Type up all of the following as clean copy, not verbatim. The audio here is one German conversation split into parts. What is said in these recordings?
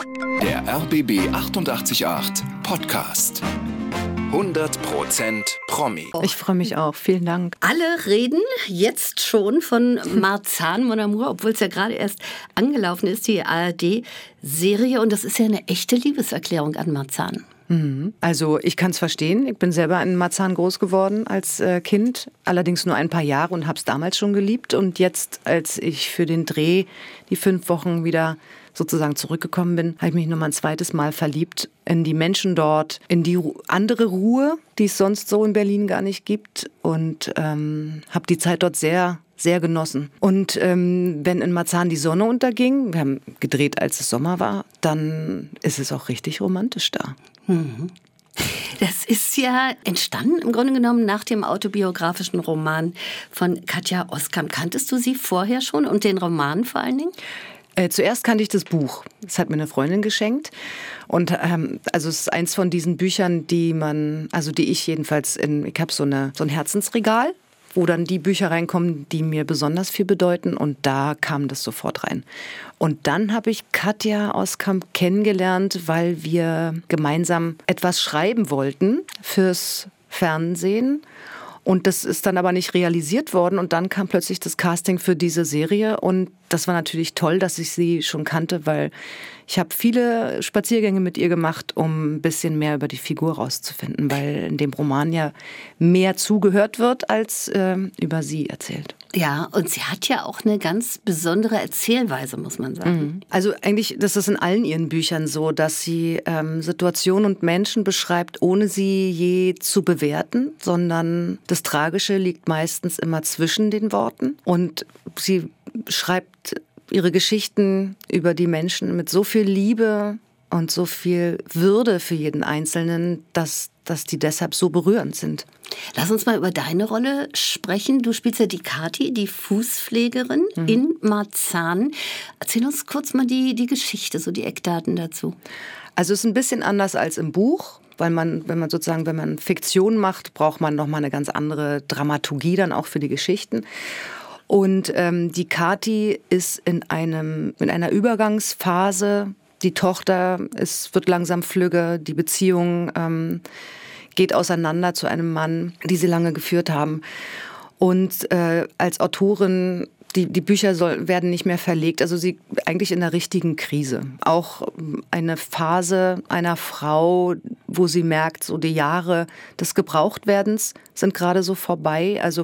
Der RBB 888 Podcast. 100% Promi. Ich freue mich auch. Vielen Dank. Alle reden jetzt schon von Marzahn, Mon Amour, obwohl es ja gerade erst angelaufen ist, die ARD-Serie. Und das ist ja eine echte Liebeserklärung an Marzahn. Also ich kann es verstehen. Ich bin selber in Marzahn groß geworden als Kind, allerdings nur ein paar Jahre und habe es damals schon geliebt. Und jetzt, als ich für den Dreh die 5 Wochen wieder sozusagen zurückgekommen bin, habe ich mich nochmal ein zweites Mal verliebt in die Menschen dort, in die andere Ruhe, die es sonst so in Berlin gar nicht gibt, und habe die Zeit dort sehr genossen. Und wenn in Marzahn die Sonne unterging, wir haben gedreht, als es Sommer war, dann ist es auch richtig romantisch da. Das ist ja entstanden im Grunde genommen nach dem autobiografischen Roman von Katja Oskamp. Kanntest du sie vorher schon und den Roman vor allen Dingen? Zuerst kannte ich das Buch. Das hat mir eine Freundin geschenkt. Und also es ist eins von diesen Büchern, die ich jedenfalls ich habe so ein Herzensregal, wo dann die Bücher reinkommen, die mir besonders viel bedeuten. Und da kam das sofort rein. Und dann habe ich Katja Oskamp kennengelernt, weil wir gemeinsam etwas schreiben wollten fürs Fernsehen. Und das ist dann aber nicht realisiert worden. Und dann kam plötzlich das Casting für diese Serie. Und das war natürlich toll, dass ich sie schon kannte, weil ich habe viele Spaziergänge mit ihr gemacht, um ein bisschen mehr über die Figur rauszufinden, weil in dem Roman ja mehr zugehört wird, als über sie erzählt. Ja, und sie hat ja auch eine ganz besondere Erzählweise, muss man sagen. Also eigentlich, das ist in allen ihren Büchern so, dass sie Situationen und Menschen beschreibt, ohne sie je zu bewerten, sondern das Tragische liegt meistens immer zwischen den Worten. Und sie schreibt ihre Geschichten über die Menschen mit so viel Liebe und so viel Würde für jeden Einzelnen, dass die deshalb so berührend sind. Lass uns mal über deine Rolle sprechen. Du spielst ja die Kathi, die Fußpflegerin in Marzahn. Erzähl uns kurz mal die Geschichte, so die Eckdaten dazu. Also es ist ein bisschen anders als im Buch, weil wenn man Fiktion macht, braucht man nochmal eine ganz andere Dramaturgie dann auch für die Geschichten. Und die Kathi ist in einer Übergangsphase. Die Tochter wird langsam flügge, die Beziehung geht auseinander zu einem Mann, die sie lange geführt haben. Und als Autorin, die Bücher werden nicht mehr verlegt, also sie eigentlich in einer richtigen Krise. Auch eine Phase einer Frau, wo sie merkt, so die Jahre des Gebrauchtwerdens sind gerade so vorbei. Also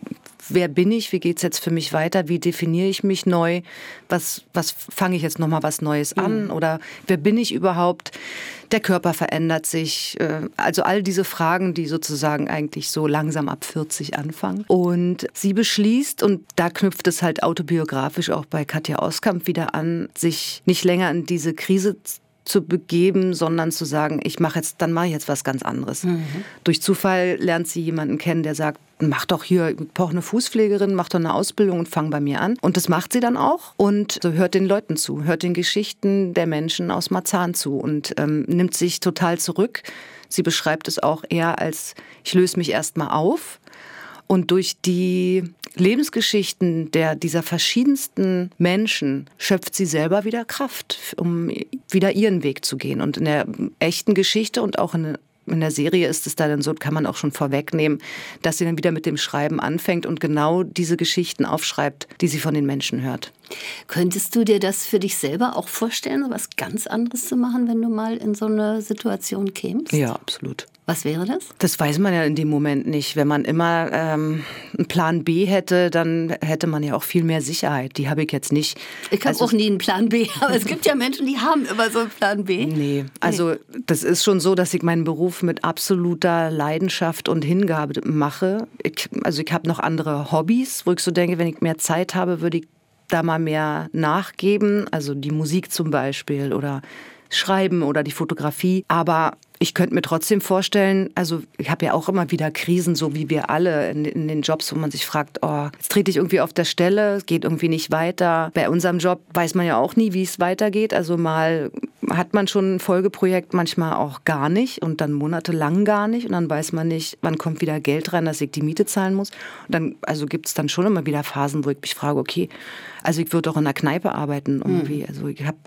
wer bin ich? Wie geht's jetzt für mich weiter? Wie definiere ich mich neu? Was fange ich jetzt nochmal was Neues an? Oder wer bin ich überhaupt? Der Körper verändert sich. Also all diese Fragen, die sozusagen eigentlich so langsam ab 40 anfangen. Und sie beschließt, und da knüpft es halt autobiografisch auch bei Katja Oskamp wieder an, sich nicht länger in diese Krise zu begeben, sondern zu sagen, mache jetzt was ganz anderes. Durch Zufall lernt sie jemanden kennen, der sagt, mach doch hier, ich brauche eine Fußpflegerin, mach doch eine Ausbildung und fang bei mir an. Und das macht sie dann auch und hört den Leuten zu, hört den Geschichten der Menschen aus Marzahn zu und nimmt sich total zurück. Sie beschreibt es auch eher als, ich löse mich erstmal auf. Und durch die Lebensgeschichten dieser verschiedensten Menschen schöpft sie selber wieder Kraft, um wieder ihren Weg zu gehen. Und in der echten Geschichte und auch in der Serie ist es da dann so, kann man auch schon vorwegnehmen, dass sie dann wieder mit dem Schreiben anfängt und genau diese Geschichten aufschreibt, die sie von den Menschen hört. Könntest du dir das für dich selber auch vorstellen, so was ganz anderes zu machen, wenn du mal in so eine Situation kämst? Ja, absolut. Was wäre das? Das weiß man ja in dem Moment nicht. Wenn man immer einen Plan B hätte, dann hätte man ja auch viel mehr Sicherheit. Die habe ich jetzt nicht. Ich habe auch nie einen Plan B, aber es gibt ja Menschen, die haben immer so einen Plan B. Nee, also das ist schon so, dass ich meinen Beruf mit absoluter Leidenschaft und Hingabe mache. Ich habe noch andere Hobbys, wo ich so denke, wenn ich mehr Zeit habe, würde ich da mal mehr nachgeben. Also die Musik zum Beispiel oder Schreiben oder die Fotografie. Aber ich könnte mir trotzdem vorstellen, also ich habe ja auch immer wieder Krisen, so wie wir alle in den Jobs, wo man sich fragt, jetzt trete ich irgendwie auf der Stelle, es geht irgendwie nicht weiter. Bei unserem Job weiß man ja auch nie, wie es weitergeht. Also mal hat man schon ein Folgeprojekt, manchmal auch gar nicht und dann monatelang gar nicht. Und dann weiß man nicht, wann kommt wieder Geld rein, dass ich die Miete zahlen muss. Und dann gibt es dann schon immer wieder Phasen, wo ich mich frage, okay, also ich würde auch in einer Kneipe arbeiten irgendwie. Also ich habe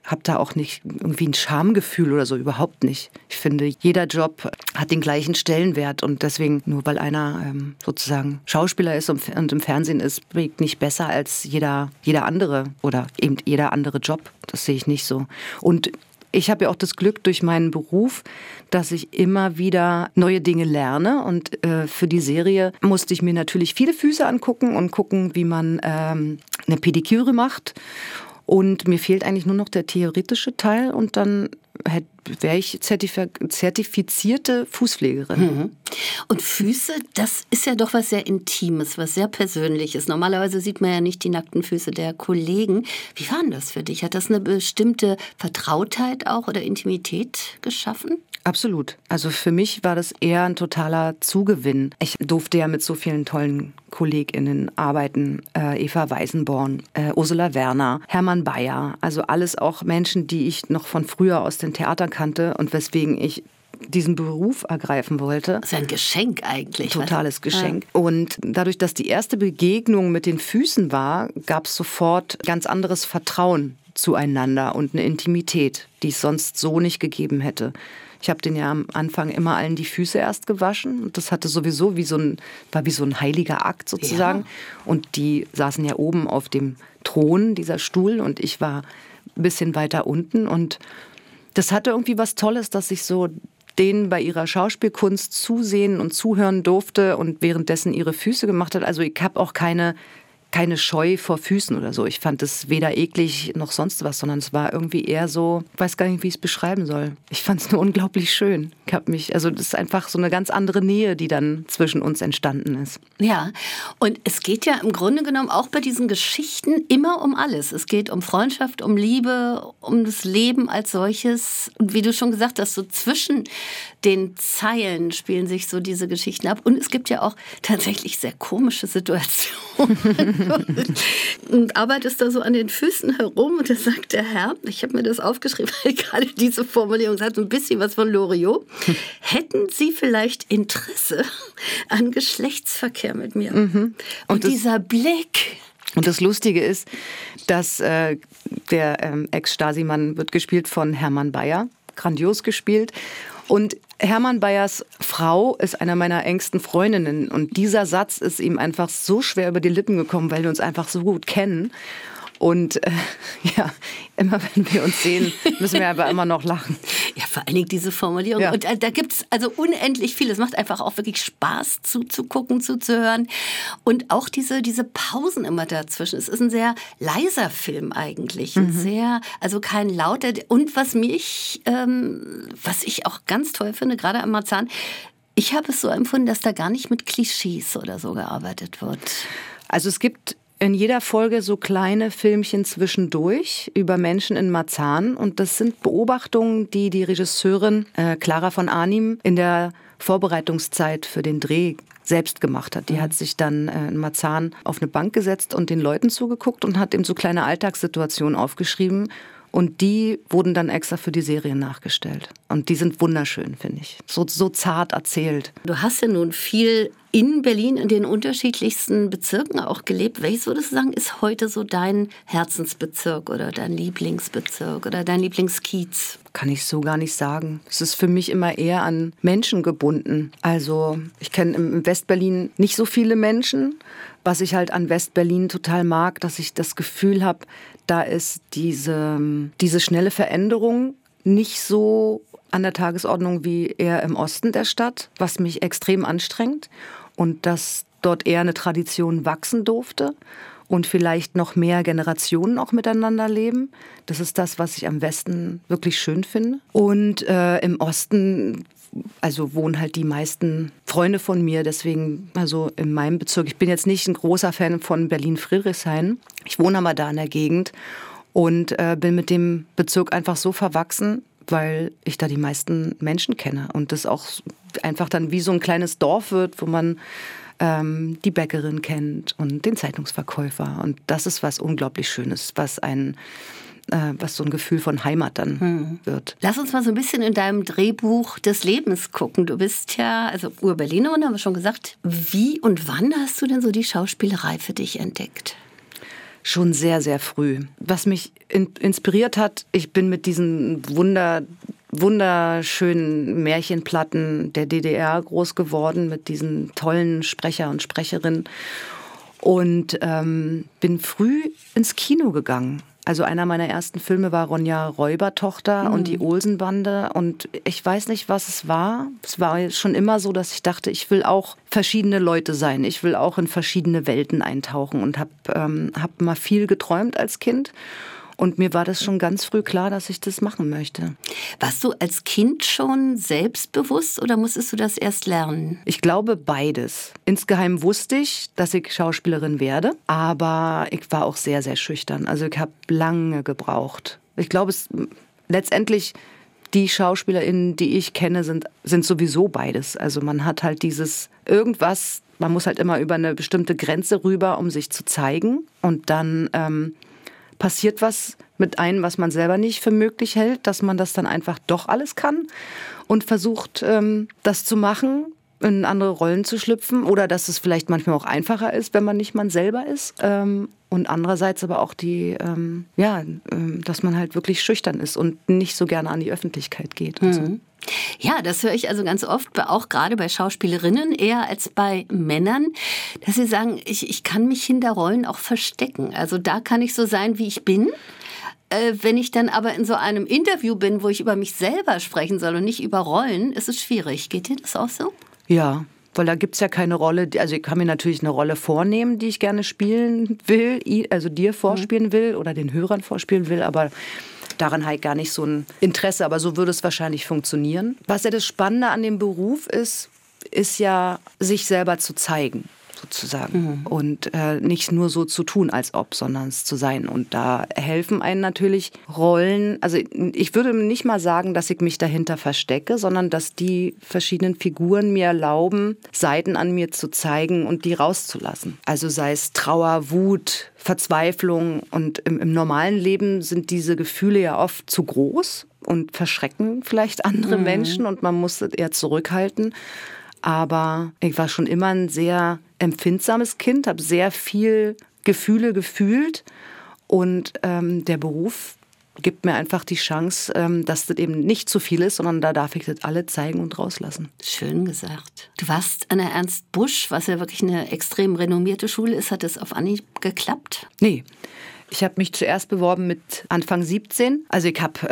habe da auch nicht irgendwie ein Schamgefühl oder so, überhaupt nicht. Ich finde, jeder Job hat den gleichen Stellenwert und deswegen, nur weil einer sozusagen Schauspieler ist und im Fernsehen ist, nicht besser als jeder andere oder eben jeder andere Job. Das sehe ich nicht so. Und ich habe ja auch das Glück durch meinen Beruf, dass ich immer wieder neue Dinge lerne. Und für die Serie musste ich mir natürlich viele Füße angucken und gucken, wie man eine Pediküre macht. Und mir fehlt eigentlich nur noch der theoretische Teil und dann wäre ich zertifizierte Fußpflegerin. Mhm. Und Füße, das ist ja doch was sehr Intimes, was sehr Persönliches. Normalerweise sieht man ja nicht die nackten Füße der Kollegen. Wie war denn das für dich? Hat das eine bestimmte Vertrautheit auch oder Intimität geschaffen? Absolut. Also für mich war das eher ein totaler Zugewinn. Ich durfte ja mit so vielen tollen KollegInnen arbeiten. Eva Weißenborn, Ursula Werner, Hermann Bayer. Also alles auch Menschen, die ich noch von früher aus den Theatern kannte und weswegen ich diesen Beruf ergreifen wollte. Das ist ein Geschenk eigentlich. Totales Geschenk. Ja. Und dadurch, dass die erste Begegnung mit den Füßen war, gab es sofort ganz anderes Vertrauen zueinander und eine Intimität, die es sonst so nicht gegeben hätte. Ich habe den ja am Anfang immer allen die Füße erst gewaschen und das hatte sowieso war wie so ein heiliger Akt sozusagen. Ja. Und die saßen ja oben auf dem Thron, dieser Stuhl, und ich war ein bisschen weiter unten und das hatte irgendwie was Tolles, dass ich so denen bei ihrer Schauspielkunst zusehen und zuhören durfte und währenddessen ihre Füße gemacht hat. Also ich habe auch keine Scheu vor Füßen oder so. Ich fand es weder eklig noch sonst was, sondern es war irgendwie eher so, ich weiß gar nicht, wie ich es beschreiben soll. Ich fand es nur unglaublich schön. Das ist einfach so eine ganz andere Nähe, die dann zwischen uns entstanden ist. Ja, und es geht ja im Grunde genommen auch bei diesen Geschichten immer um alles. Es geht um Freundschaft, um Liebe, um das Leben als solches. Und wie du schon gesagt hast, so zwischen den Zeilen spielen sich so diese Geschichten ab. Und es gibt ja auch tatsächlich sehr komische Situationen. Und arbeitest da so an den Füßen herum und da sagt der Herr, ich habe mir das aufgeschrieben, weil gerade diese Formulierung hat so ein bisschen was von Loriot. Hätten Sie vielleicht Interesse an Geschlechtsverkehr mit mir? Mhm. Und dieser Blick. Und das Lustige ist, dass der Ex-Stasi-Mann wird gespielt von Hermann Bayer, grandios gespielt. Und Hermann Bayers Frau ist einer meiner engsten Freundinnen. Und dieser Satz ist ihm einfach so schwer über die Lippen gekommen, weil wir uns einfach so gut kennen. Und ja, immer wenn wir uns sehen, müssen wir aber immer noch lachen. Ja, vor allen Dingen diese Formulierung. Ja. Und da gibt es also unendlich viel. Es macht einfach auch wirklich Spaß zuzugucken, zuzuhören. Und auch diese Pausen immer dazwischen. Es ist ein sehr leiser Film eigentlich. Also kein lauter. Und was ich auch ganz toll finde, gerade am Marzahn, ich habe es so empfunden, dass da gar nicht mit Klischees oder so gearbeitet wird. Also es gibt in jeder Folge so kleine Filmchen zwischendurch über Menschen in Marzahn. Und das sind Beobachtungen, die die Regisseurin Clara von Arnim in der Vorbereitungszeit für den Dreh selbst gemacht hat. Die hat sich dann in Marzahn auf eine Bank gesetzt und den Leuten zugeguckt und hat eben so kleine Alltagssituationen aufgeschrieben. Und die wurden dann extra für die Serie nachgestellt. Und die sind wunderschön, finde ich. So zart erzählt. Du hast ja nun viel in Berlin in den unterschiedlichsten Bezirken auch gelebt. Welches, würdest du sagen, ist heute so dein Herzensbezirk oder dein Lieblingsbezirk oder dein Lieblingskiez? Kann ich so gar nicht sagen. Es ist für mich immer eher an Menschen gebunden. Also ich kenne im Westberlin nicht so viele Menschen. Was ich halt an Westberlin total mag, dass ich das Gefühl habe, da ist diese schnelle Veränderung nicht so an der Tagesordnung wie eher im Osten der Stadt, was mich extrem anstrengt. Und dass dort eher eine Tradition wachsen durfte und vielleicht noch mehr Generationen auch miteinander leben. Das ist das, was ich am Westen wirklich schön finde. Und im Osten wohnen halt die meisten Freunde von mir, deswegen also in meinem Bezirk. Ich bin jetzt nicht ein großer Fan von Berlin-Friedrichshain. Ich wohne aber da in der Gegend und bin mit dem Bezirk einfach so verwachsen, weil ich da die meisten Menschen kenne und das auch einfach dann wie so ein kleines Dorf wird, wo man die Bäckerin kennt und den Zeitungsverkäufer. Und das ist was unglaublich Schönes, was so ein Gefühl von Heimat dann wird. Lass uns mal so ein bisschen in deinem Drehbuch des Lebens gucken. Du bist ja, also Ur-Berlinerin, haben wir schon gesagt. Wie und wann hast du denn so die Schauspielerei für dich entdeckt? schon sehr, sehr früh. Was mich inspiriert hat, ich bin mit diesen wunderschönen Märchenplatten der DDR groß geworden, mit diesen tollen Sprecher und Sprecherinnen und bin früh ins Kino gegangen. Also einer meiner ersten Filme war Ronja Räubertochter und die Olsenbande. Und ich weiß nicht, was es war. Es war schon immer so, dass ich dachte, ich will auch verschiedene Leute sein. Ich will auch in verschiedene Welten eintauchen und hab mal viel geträumt als Kind. Und mir war das schon ganz früh klar, dass ich das machen möchte. Warst du als Kind schon selbstbewusst oder musstest du das erst lernen? Ich glaube beides. Insgeheim wusste ich, dass ich Schauspielerin werde, aber ich war auch sehr, sehr schüchtern. Also ich habe lange gebraucht. Ich glaube, letztendlich die SchauspielerInnen, die ich kenne, sind sowieso beides. Also man hat halt dieses irgendwas, man muss halt immer über eine bestimmte Grenze rüber, um sich zu zeigen. Und dann passiert was mit einem, was man selber nicht für möglich hält, dass man das dann einfach doch alles kann und versucht, das zu machen, in andere Rollen zu schlüpfen oder dass es vielleicht manchmal auch einfacher ist, wenn man nicht man selber ist. Und andererseits aber auch dass man halt wirklich schüchtern ist und nicht so gerne an die Öffentlichkeit geht. Und so. Ja, das höre ich also ganz oft, auch gerade bei Schauspielerinnen, eher als bei Männern, dass sie sagen, ich kann mich hinter Rollen auch verstecken. Also da kann ich so sein, wie ich bin. Wenn ich dann aber in so einem Interview bin, wo ich über mich selber sprechen soll und nicht über Rollen, ist es schwierig. Geht dir das auch so? Ja, weil da gibt es ja keine Rolle, also ich kann mir natürlich eine Rolle vornehmen, die ich gerne spielen will, also dir vorspielen will oder den Hörern vorspielen will, aber daran habe ich gar nicht so ein Interesse, aber so würde es wahrscheinlich funktionieren. Was ja das Spannende an dem Beruf ist ja, sich selber zu zeigen, sozusagen. Und nicht nur so zu tun, als ob, sondern es zu sein. Und da helfen einem natürlich Rollen. Also ich würde nicht mal sagen, dass ich mich dahinter verstecke, sondern dass die verschiedenen Figuren mir erlauben, Seiten an mir zu zeigen und die rauszulassen. Also sei es Trauer, Wut, Verzweiflung. Und im normalen Leben sind diese Gefühle ja oft zu groß und verschrecken vielleicht andere Menschen und man muss es eher zurückhalten. Aber ich war schon immer ein sehr empfindsames Kind, habe sehr viel Gefühle gefühlt und der Beruf gibt mir einfach die Chance, dass das eben nicht zu viel ist, sondern da darf ich das alle zeigen und rauslassen. Schön gesagt. Du warst an der Ernst Busch, was ja wirklich eine extrem renommierte Schule ist. Hat das auf Anhieb geklappt? Nee, ich habe mich zuerst beworben mit Anfang 17. Also ich habe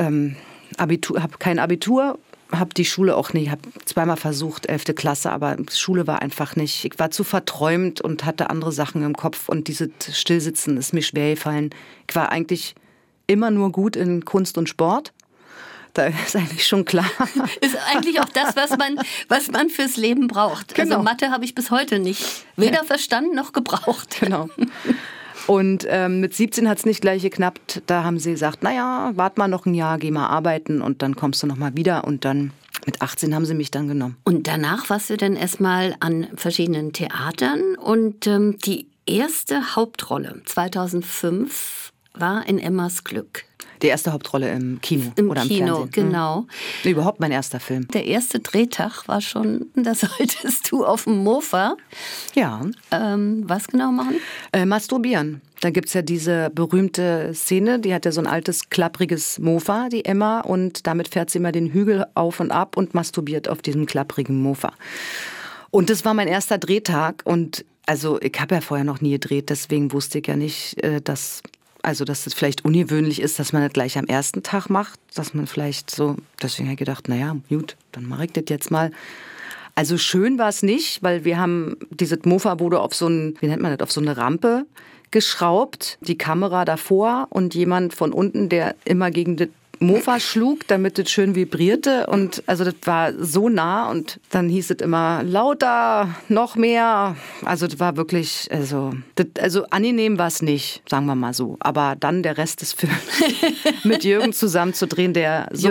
kein Abitur. Habe die Schule auch nicht, habe zweimal versucht, 11. Klasse, aber Schule war einfach nicht. Ich war zu verträumt und hatte andere Sachen im Kopf und dieses Stillsitzen ist mir schwer gefallen. Ich war eigentlich immer nur gut in Kunst und Sport. Da ist eigentlich schon klar. Ist eigentlich auch das, was man fürs Leben braucht. Genau. Also Mathe habe ich bis heute nicht weder verstanden noch gebraucht. Genau. Und mit 17 hat es nicht gleich geklappt. Da haben sie gesagt, naja, wart mal noch ein Jahr, geh mal arbeiten und dann kommst du noch mal wieder. Und dann mit 18 haben sie mich dann genommen. Und danach warst du dann erstmal an verschiedenen Theatern. Und die erste Hauptrolle 2005 war in Emmas Glück. Die erste Hauptrolle im Kino oder im Kino, Fernsehen. Genau. Überhaupt mein erster Film. Der erste Drehtag war schon, da solltest du auf dem Mofa. Ja. Was genau machen? Masturbieren. Da gibt es ja diese berühmte Szene, die hat ja so ein altes, klappriges Mofa, die Emma, und damit fährt sie immer den Hügel auf und ab und masturbiert auf diesem klapprigen Mofa. Und das war mein erster Drehtag und also ich habe ja vorher noch nie gedreht, deswegen wusste ich ja nicht, dass es vielleicht ungewöhnlich ist, dass man das gleich am ersten Tag macht, dass man vielleicht so, deswegen habe ich gedacht, naja, gut, dann mache ich das jetzt mal. Also schön war es nicht, weil wir haben, dieses Mofa wurde auf so eine Rampe geschraubt, die Kamera davor und jemand von unten, der immer gegen das Mofa schlug, damit es schön vibrierte und also das war so nah und dann hieß es immer lauter, noch mehr, also das war wirklich, also angenehm war es nicht, sagen wir mal so, aber dann der Rest des Films mit Jürgen zusammen zu drehen, der so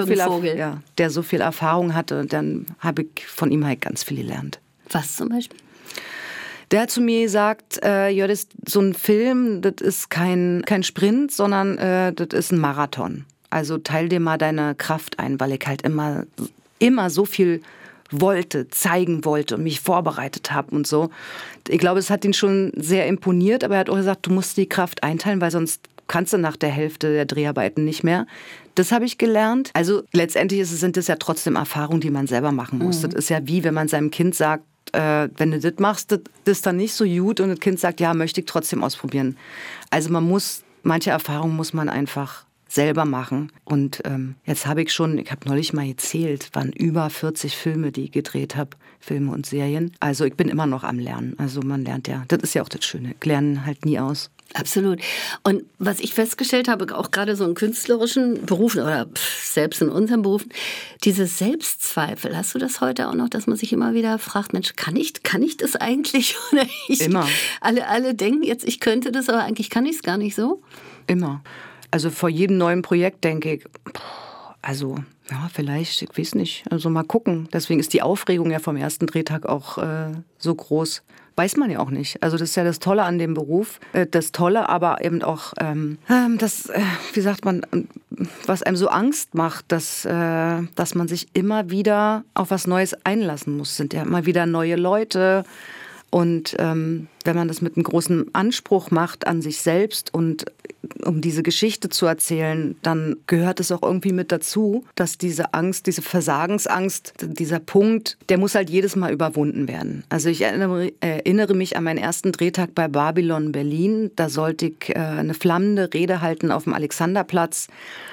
viel Erfahrung hatte und dann habe ich von ihm halt ganz viel gelernt. Was zum Beispiel? Der hat zu mir gesagt, ja, das so ein Film, das ist kein Sprint, sondern das ist ein Marathon. Also teil dir mal deine Kraft ein, weil ich halt immer so viel wollte, zeigen wollte und mich vorbereitet habe und so. Ich glaube, es hat ihn schon sehr imponiert, aber er hat auch gesagt, du musst die Kraft einteilen, weil sonst kannst du nach der Hälfte der Dreharbeiten nicht mehr. Das habe ich gelernt. Also letztendlich sind es ja trotzdem Erfahrungen, die man selber machen muss. Das ist ja wie, wenn man seinem Kind sagt, wenn du das machst, das ist dann nicht so gut und das Kind sagt, ja, möchte ich trotzdem ausprobieren. Also manche Erfahrungen muss man einfach selber machen. Und jetzt habe ich habe neulich mal gezählt, waren über 40 Filme, die ich gedreht habe, Filme und Serien. Also ich bin immer noch am Lernen. Also man lernt ja, das ist ja auch das Schöne, lernen halt nie aus. Absolut. Und was ich festgestellt habe, auch gerade so in künstlerischen Berufen oder selbst in unseren Berufen, diese Selbstzweifel, hast du das heute auch noch, dass man sich immer wieder fragt, Mensch, kann ich das eigentlich? Oder immer. Alle denken jetzt, ich könnte das, aber eigentlich kann ich es gar nicht so? Immer. Also vor jedem neuen Projekt denke ich, also ja, vielleicht, ich weiß nicht, also mal gucken. Deswegen ist die Aufregung ja vom ersten Drehtag auch so groß. Weiß man ja auch nicht. Also das ist ja das Tolle an dem Beruf. Das Tolle, aber eben auch wie sagt man, was einem so Angst macht, dass man sich immer wieder auf was Neues einlassen muss. Sind ja immer wieder neue Leute. Und wenn man das mit einem großen Anspruch macht an sich selbst und um diese Geschichte zu erzählen, dann gehört es auch irgendwie mit dazu, dass diese Angst, diese Versagensangst, dieser Punkt, der muss halt jedes Mal überwunden werden. Also ich erinnere mich an meinen ersten Drehtag bei Babylon Berlin. Da sollte ich eine flammende Rede halten auf dem Alexanderplatz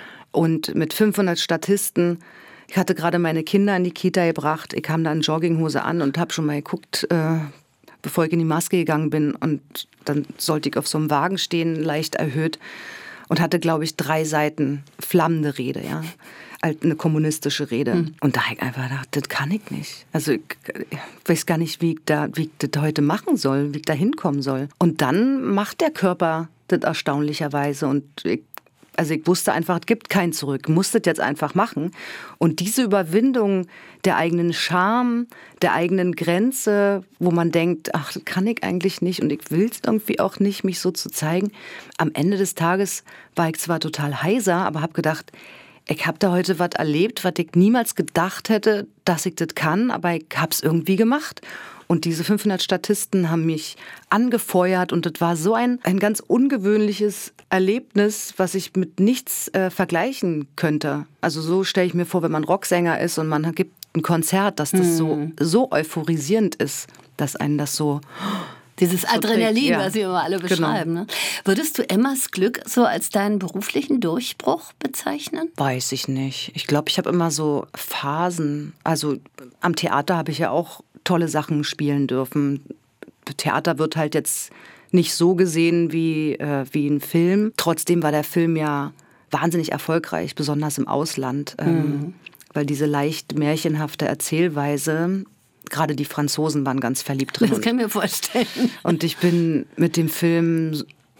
und mit 500 Statisten. Ich hatte gerade meine Kinder in die Kita gebracht. Ich kam da in Jogginghose an und habe schon mal geguckt, bevor ich in die Maske gegangen bin. Und dann sollte ich auf so einem Wagen stehen, leicht erhöht. Und hatte, glaube ich, 3 Seiten flammende Rede, ja. Eine kommunistische Rede. Und da habe ich einfach gedacht, das kann ich nicht. Also ich weiß gar nicht, wie ich das heute machen soll, wie ich da hinkommen soll. Und dann macht der Körper das erstaunlicherweise. Und ich wusste einfach, es gibt kein Zurück. Ich musste das jetzt einfach machen. Und diese Überwindung der eigenen Scham, der eigenen Grenze, wo man denkt, ach, das kann ich eigentlich nicht und ich will es irgendwie auch nicht, mich so zu zeigen. Am Ende des Tages war ich zwar total heiser, aber habe gedacht, ich habe da heute was erlebt, was ich niemals gedacht hätte, dass ich das kann, aber ich habe es irgendwie gemacht. Und diese 500 Statisten haben mich angefeuert und das war so ein ganz ungewöhnliches Erlebnis, was ich mit nichts vergleichen könnte. Also so stelle ich mir vor, wenn man Rocksänger ist und man gibt ein Konzert, dass das so euphorisierend ist, dass einen das so... Dieses Adrenalin, ja. was wir immer alle beschreiben. Genau. Ne? Würdest du Emmas Glück so als deinen beruflichen Durchbruch bezeichnen? Weiß ich nicht. Ich glaube, ich habe immer so Phasen. Also am Theater habe ich ja auch tolle Sachen spielen dürfen. Theater wird halt jetzt nicht so gesehen wie ein Film. Trotzdem war der Film ja wahnsinnig erfolgreich, besonders im Ausland. Weil diese leicht märchenhafte Erzählweise... Gerade die Franzosen waren ganz verliebt drin. Das kann ich mir vorstellen. Und ich bin mit dem Film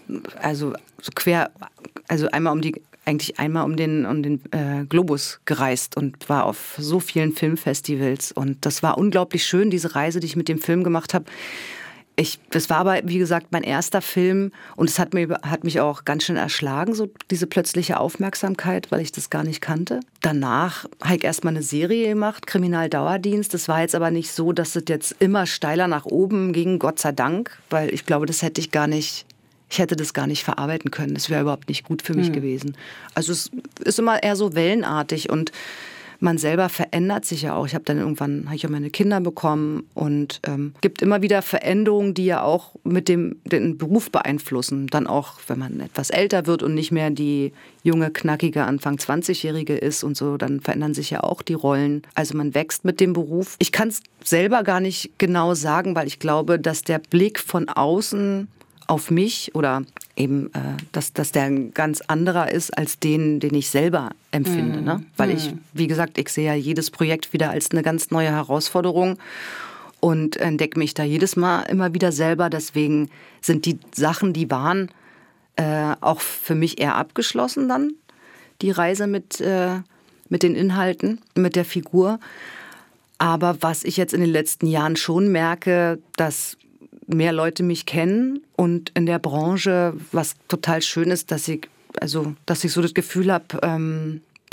einmal um den Globus gereist und war auf so vielen Filmfestivals. Und das war unglaublich schön, diese Reise, die ich mit dem Film gemacht habe. Das war aber, wie gesagt, mein erster Film und es hat mich auch ganz schön erschlagen, so diese plötzliche Aufmerksamkeit, weil ich das gar nicht kannte. Danach habe ich erstmal eine Serie gemacht, Kriminaldauerdienst. Das war jetzt aber nicht so, dass es jetzt immer steiler nach oben ging, Gott sei Dank, weil ich glaube, ich hätte das gar nicht verarbeiten können. Das wäre überhaupt nicht gut für mich gewesen. Also es ist immer eher so wellenartig und man selber verändert sich ja auch. Habe ich meine Kinder bekommen und gibt immer wieder Veränderungen, die ja auch den Beruf beeinflussen. Dann auch, wenn man etwas älter wird und nicht mehr die junge, knackige Anfang 20-Jährige ist und so, dann verändern sich ja auch die Rollen. Also man wächst mit dem Beruf. Ich kann es selber gar nicht genau sagen, weil ich glaube, dass der Blick von außen auf mich oder eben, dass der ein ganz anderer ist als den ich selber empfinde. Ne? Weil ich, wie gesagt, ich sehe ja jedes Projekt wieder als eine ganz neue Herausforderung und entdecke mich da jedes Mal immer wieder selber. Deswegen sind die Sachen, die waren, auch für mich eher abgeschlossen dann, die Reise mit den Inhalten, mit der Figur. Aber was ich jetzt in den letzten Jahren schon merke, dass mehr Leute mich kennen und in der Branche, was total schön ist, dass ich so das Gefühl habe,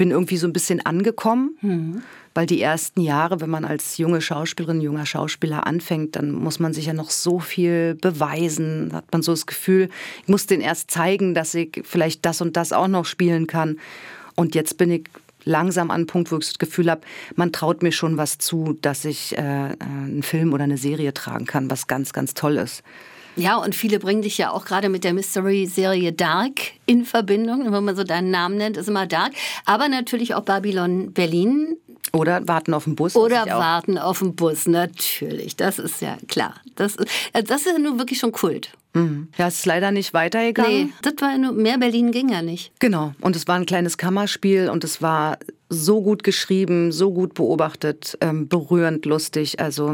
bin irgendwie so ein bisschen angekommen, weil die ersten Jahre, wenn man als junge Schauspielerin, junger Schauspieler anfängt, dann muss man sich ja noch so viel beweisen. Da hat man so das Gefühl, ich muss denen erst zeigen, dass ich vielleicht das und das auch noch spielen kann. Und jetzt bin ich langsam an einen Punkt, wo ich das Gefühl habe, man traut mir schon was zu, dass ich einen Film oder eine Serie tragen kann, was ganz, ganz toll ist. Ja, und viele bringen dich ja auch gerade mit der Mystery-Serie Dark in Verbindung. Wenn man so deinen Namen nennt, ist immer Dark. Aber natürlich auch Babylon Berlin. Oder Warten auf den Bus. Oder Warten auf den Bus, natürlich. Das ist ja klar. Das ist ja nun wirklich schon Kult. Ja, es ist leider nicht weitergegangen. Nee, das war nur, mehr Berlin ging ja nicht. Genau, und es war ein kleines Kammerspiel und es war so gut geschrieben, so gut beobachtet, berührend, lustig. Also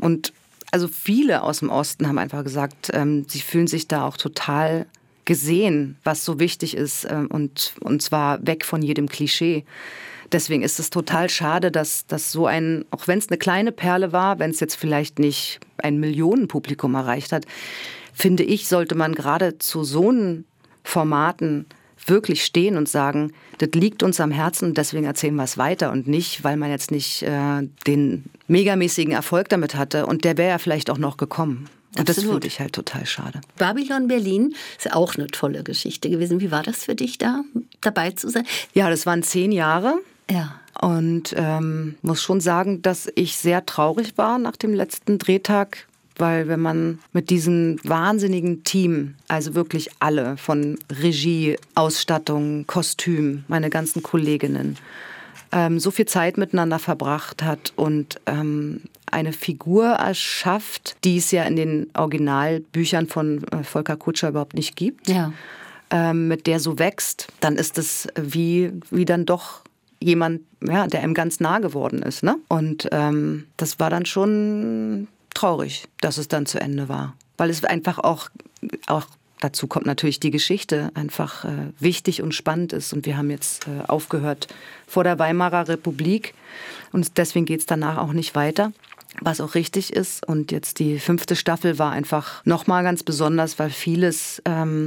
viele aus dem Osten haben einfach gesagt, sie fühlen sich da auch total gesehen, was so wichtig ist, und zwar weg von jedem Klischee. Deswegen ist es total schade, dass so ein, auch wenn es eine kleine Perle war, wenn es jetzt vielleicht nicht ein Millionenpublikum erreicht hat, finde ich, sollte man gerade zu so einen Formaten wirklich stehen und sagen, das liegt uns am Herzen und deswegen erzählen wir es weiter und nicht, weil man jetzt nicht den megamäßigen Erfolg damit hatte und der wäre ja vielleicht auch noch gekommen. Und das finde ich halt total schade. Babylon Berlin ist ja auch eine tolle Geschichte gewesen. Wie war das für dich, da dabei zu sein? Ja, das waren 10 Jahre. Ja. Und muss schon sagen, dass ich sehr traurig war nach dem letzten Drehtag, weil wenn man mit diesem wahnsinnigen Team, also wirklich alle, von Regie, Ausstattung, Kostüm, meine ganzen Kolleginnen, so viel Zeit miteinander verbracht hat und eine Figur erschafft, die es ja in den Originalbüchern von Volker Kutscher überhaupt nicht gibt, ja. Mit der so wächst, dann ist es wie dann doch jemand, ja, der einem ganz nah geworden ist. Ne? Und das war dann schon traurig, dass es dann zu Ende war. Weil es einfach auch dazu kommt natürlich die Geschichte, einfach wichtig und spannend ist. Und wir haben jetzt aufgehört vor der Weimarer Republik. Und deswegen geht es danach auch nicht weiter, was auch richtig ist. Und jetzt die 5. Staffel war einfach nochmal ganz besonders, weil vieles,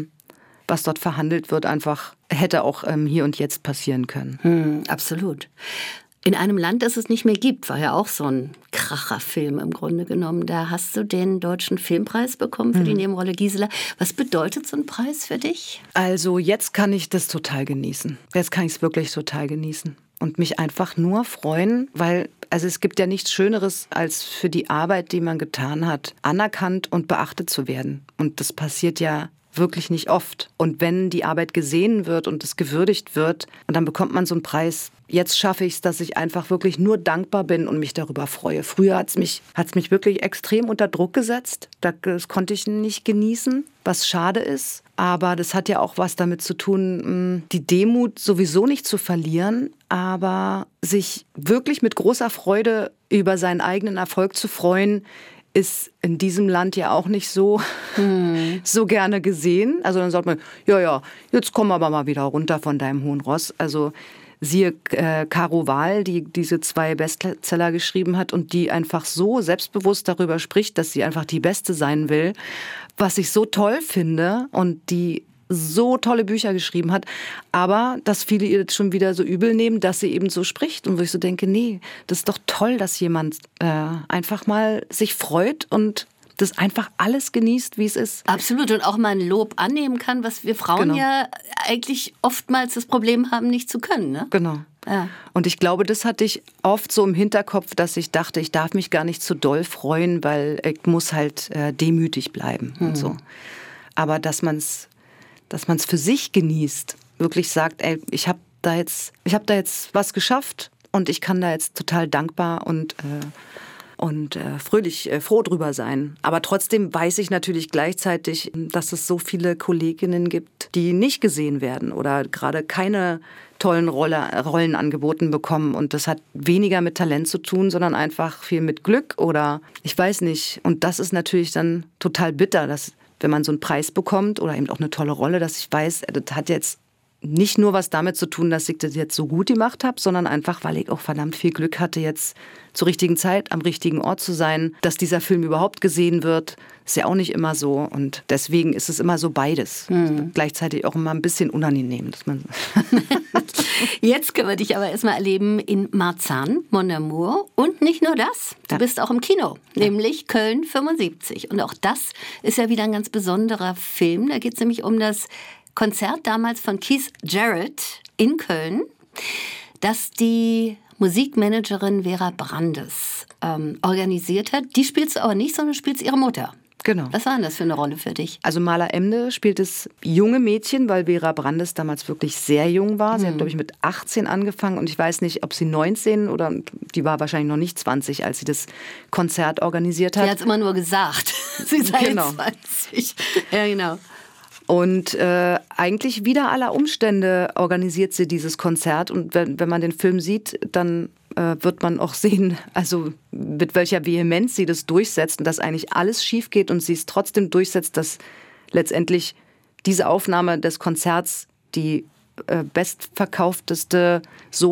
was dort verhandelt wird, einfach hätte auch hier und jetzt passieren können. Absolut. In einem Land, das es nicht mehr gibt, war ja auch so ein Kracherfilm im Grunde genommen. Da hast du den Deutschen Filmpreis bekommen für die Nebenrolle Gisela. Was bedeutet so ein Preis für dich? Also jetzt kann ich das total genießen. Jetzt kann ich es wirklich total genießen. Und mich einfach nur freuen, weil es gibt ja nichts Schöneres, als für die Arbeit, die man getan hat, anerkannt und beachtet zu werden. Und das passiert ja wirklich nicht oft. Und wenn die Arbeit gesehen wird und es gewürdigt wird, und dann bekommt man so einen Preis. Jetzt schaffe ich es, dass ich einfach wirklich nur dankbar bin und mich darüber freue. Früher hat's mich wirklich extrem unter Druck gesetzt. Das konnte ich nicht genießen, was schade ist. Aber das hat ja auch was damit zu tun, die Demut sowieso nicht zu verlieren, aber sich wirklich mit großer Freude über seinen eigenen Erfolg zu freuen, ist in diesem Land ja auch nicht so gerne gesehen. Also dann sagt man, ja, jetzt komm aber mal wieder runter von deinem hohen Ross. Also siehe Caro Wahl, die diese 2 Bestseller geschrieben hat und die einfach so selbstbewusst darüber spricht, dass sie einfach die Beste sein will, was ich so toll finde und die so tolle Bücher geschrieben hat, aber dass viele ihr das schon wieder so übel nehmen, dass sie eben so spricht und wo ich so denke, nee, das ist doch toll, dass jemand einfach mal sich freut und das einfach alles genießt, wie es ist. Absolut, und auch mal ein Lob annehmen kann, was wir Frauen ja eigentlich oftmals das Problem haben, nicht zu können. Ne? Genau. Ja. Und ich glaube, das hatte ich oft so im Hinterkopf, dass ich dachte, ich darf mich gar nicht zu doll freuen, weil ich muss halt demütig bleiben und so. Aber dass man es für sich genießt, wirklich sagt, ey, ich habe da jetzt was geschafft und ich kann da jetzt total dankbar und froh drüber sein. Aber trotzdem weiß ich natürlich gleichzeitig, dass es so viele Kolleginnen gibt, die nicht gesehen werden oder gerade keine tollen Rollen angeboten bekommen. Und das hat weniger mit Talent zu tun, sondern einfach viel mit Glück oder ich weiß nicht. Und das ist natürlich dann total bitter, dass wenn man so einen Preis bekommt oder eben auch eine tolle Rolle, dass ich weiß, das hat jetzt nicht nur was damit zu tun, dass ich das jetzt so gut gemacht habe, sondern einfach, weil ich auch verdammt viel Glück hatte, jetzt zur richtigen Zeit am richtigen Ort zu sein. Dass dieser Film überhaupt gesehen wird, ist ja auch nicht immer so. Und deswegen ist es immer so beides. Gleichzeitig auch immer ein bisschen unangenehm. Dass man Jetzt können wir dich aber erstmal erleben in Marzahn, Mon Amour. Und nicht nur das, du bist auch im Kino, nämlich Köln 75. Und auch das ist ja wieder ein ganz besonderer Film. Da geht es nämlich um das Konzert damals von Keith Jarrett in Köln, das die Musikmanagerin Vera Brandes organisiert hat. Die spielst du aber nicht, sondern spielst ihre Mutter. Genau. Was war denn das für eine Rolle für dich? Also Mala Emde spielt das junge Mädchen, weil Vera Brandes damals wirklich sehr jung war. Sie hat, glaube ich, mit 18 angefangen und ich weiß nicht, ob sie 19 oder die war wahrscheinlich noch nicht 20, als sie das Konzert organisiert hat. Sie hat es immer nur gesagt. Sie sei Genau. 20. Ja, genau. Und eigentlich wider aller Umstände organisiert sie dieses Konzert. Und wenn man den Film sieht, dann wird man auch sehen, also mit welcher Vehemenz sie das durchsetzt und dass eigentlich alles schief geht und sie es trotzdem durchsetzt, dass letztendlich diese Aufnahme des Konzerts die bestverkaufteste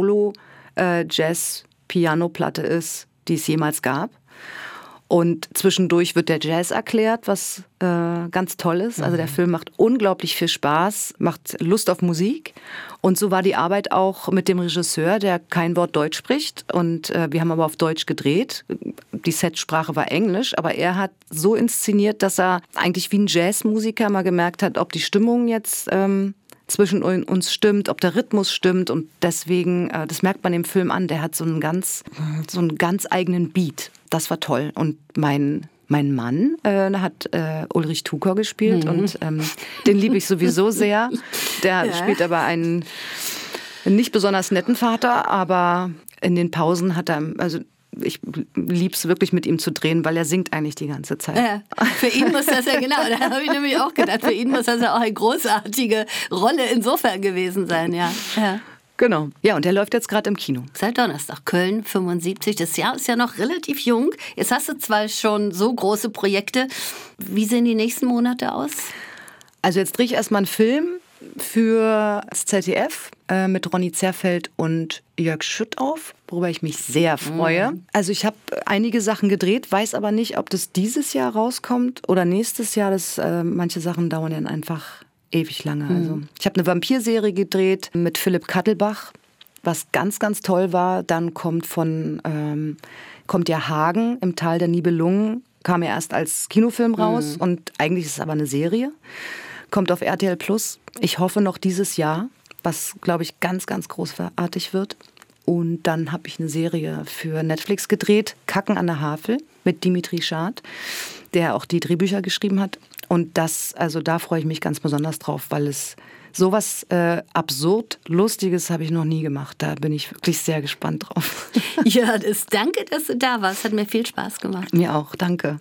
Solo-Jazz-Piano-Platte ist, die es jemals gab. Und zwischendurch wird der Jazz erklärt, was ganz toll ist. Also der Film macht unglaublich viel Spaß, macht Lust auf Musik. Und so war die Arbeit auch mit dem Regisseur, der kein Wort Deutsch spricht. Und wir haben aber auf Deutsch gedreht. Die Setsprache war Englisch, aber er hat so inszeniert, dass er eigentlich wie ein Jazzmusiker mal gemerkt hat, ob die Stimmung jetzt zwischen uns stimmt, ob der Rhythmus stimmt. Und deswegen, das merkt man im Film an, der hat so einen ganz eigenen Beat. Das war toll. Und mein Mann hat Ulrich Tukor gespielt und den liebe ich sowieso sehr. Der spielt aber einen nicht besonders netten Vater, aber in den Pausen hat er, also ich lieb's wirklich mit ihm zu drehen, weil er singt eigentlich die ganze Zeit. Ja, für ihn muss das ja, genau, da habe ich nämlich auch gedacht, für ihn muss das ja auch eine großartige Rolle insofern gewesen sein, ja. Genau. Ja, und der läuft jetzt gerade im Kino. Seit Donnerstag, Köln 75. Das Jahr ist ja noch relativ jung. Jetzt hast du zwar schon so große Projekte. Wie sehen die nächsten Monate aus? Also jetzt drehe ich erstmal einen Film für das ZDF mit Ronny Zerfeld und Jörg Schüttauf, worüber ich mich sehr freue. Also ich habe einige Sachen gedreht, weiß aber nicht, ob das dieses Jahr rauskommt oder nächstes Jahr. Manche Sachen dauern dann einfach ewig lange. Also ich habe eine Vampirserie gedreht mit Philipp Kattelbach, was ganz, ganz toll war. Dann kommt ja Hagen im Tal der Nibelungen, kam ja erst als Kinofilm raus und eigentlich ist es aber eine Serie. Kommt auf RTL Plus. Ich hoffe noch dieses Jahr, was, glaube ich, ganz, ganz großartig wird. Und dann habe ich eine Serie für Netflix gedreht, Kacken an der Havel, mit Dimitri Schad, der auch die Drehbücher geschrieben hat. Und da freue ich mich ganz besonders drauf, weil es sowas absurd Lustiges habe ich noch nie gemacht. Da bin ich wirklich sehr gespannt drauf. Ja, danke, dass du da warst. Hat mir viel Spaß gemacht. Mir auch, danke.